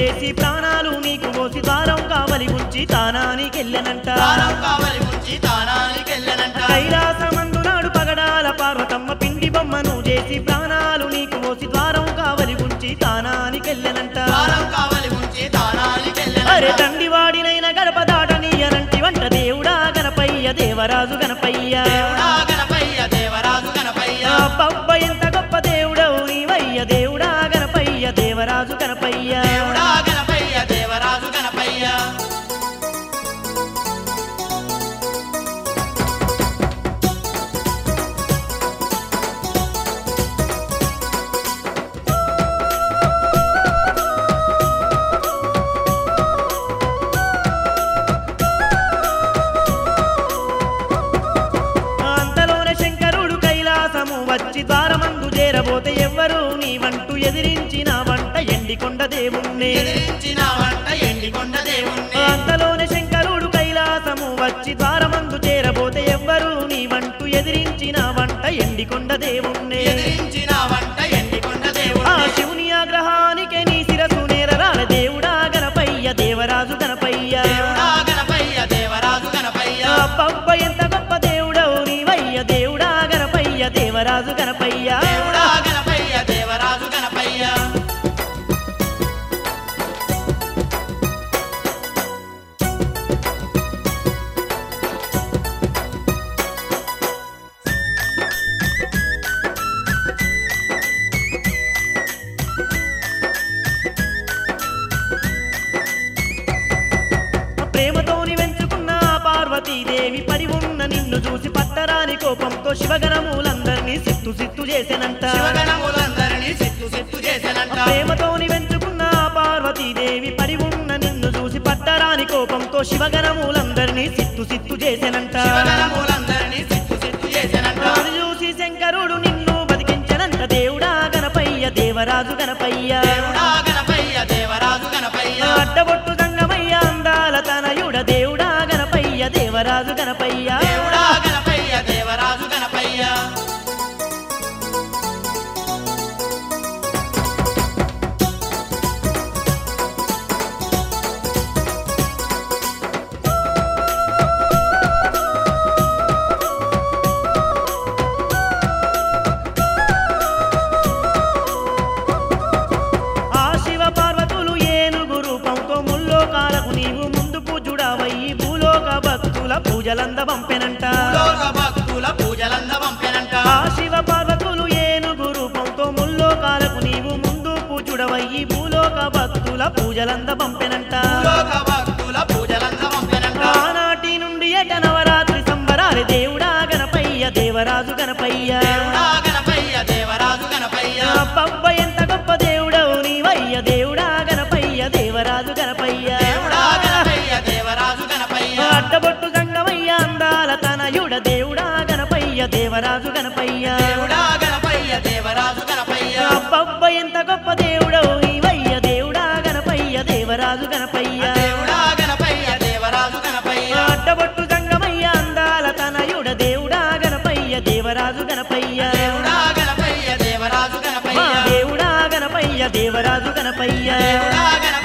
చేసి ప్రాణాలు నీకు పోసి ద్వారం కావలి ఉంచి తానానికెళ్ళనంట కైలాసమందు నాడు పగడాల పార్వతమ్మ పిండి బొమ్మను చేసి ప్రాణాలు నీకు పోసి ద్వారం కావలి ఉంచి తానానికెళ్ళనంట అరే తండివాడినైన గడప దాటనీయనంటి వంట దేవుడా గణపయ్య దేవరాజు గణపయ్య పబ్బ ఎంత గొప్ప దేవుడవు నీవయ్య దేవుడా గణపయ్య దేవరాజు గణపయ్య వచ్చి ద్వారమందు చేరబోతే ఎవ్వరు నీ వంటూ ఎదిరించిన వంట ఎండికొండ దేవుణ్ణి అంతలోనే శంకరుడు కైలాసము వచ్చి ద్వారమందు చేరబోతే ఎవ్వరు నీ వంటూ ఎదిరించిన వంట ఎండికొండ దేవుణ్ణి ఆ శివుని ఆగ్రహానికే నీ శిరసు నేరరాల దేవుడా గణపయ్య దేవరాజు గణపయ్య పబ్బ ఎంత గొప్ప దేవుడవు నీవయ్య దేవుడా గణపయ్య దేవరాజు గణపయ్య ప్రేమతోని వెంచుకున్న పార్వతీదేవి పడి ఉన్న నిన్ను చూసి పట్టరాని కోపంతో శివగణములందరినీ సిత్తు సిత్తు చేసెనంట ప్రేమతోని వెంచుకున్న పార్వతీదేవి పడి ఉన్న నిన్ను చూసి పట్టరాని కోపంతో శివగణములందరినీ సిత్తు సిత్తు చేసెనంట అది చూసి శంకరుడు నిన్ను బతికించనంట దేవుడా గణపయ్య దేవరాజు గణపయ్య అడ్డబొట్టు సంగమయ్య అందాల తనయుడ దేవుడా గణపయ్య దేవరాజు గణపయ్య నీవు ముందు పూజుడవయ్యి భూలోక భక్తుల పూజలంద పంపెనంట ఆ శివ పార్వతులు ఏనుగు రూపంతో ముల్లోకాలకు నీవు ముందు పూజుడవయ్యి భూలోక భక్తుల పూజలంద పంపెనంట ఆనాటి నుండి ఏట నవరాత్రి సంబరాలు దేవుడా గణపయ్య దేవరాజు గణపయ్య పబ్బ ఎంత గొప్ప దేవుడవు నీవయ్య దేవుడా గణపయ్య దేవరాజు గణపయ్య అడ్డబొట్టు సంగమయ్య అందాల తనయుడ దేవుడా గణపయ్య దేవరాజు గణపయ్య పబ్బ ఎంత గొప్ప దేవుడవు నీవయ్య దేవుడా గణపయ్య దేవరాజు గణపయ్య అడ్డబొట్టు సంగమయ్య అందాల తనయుడ దేవుడా గణపయ్య దేవరాజు గణపయ్య మా దేవుడా గణపయ్య దేవరాజు గణపయ్య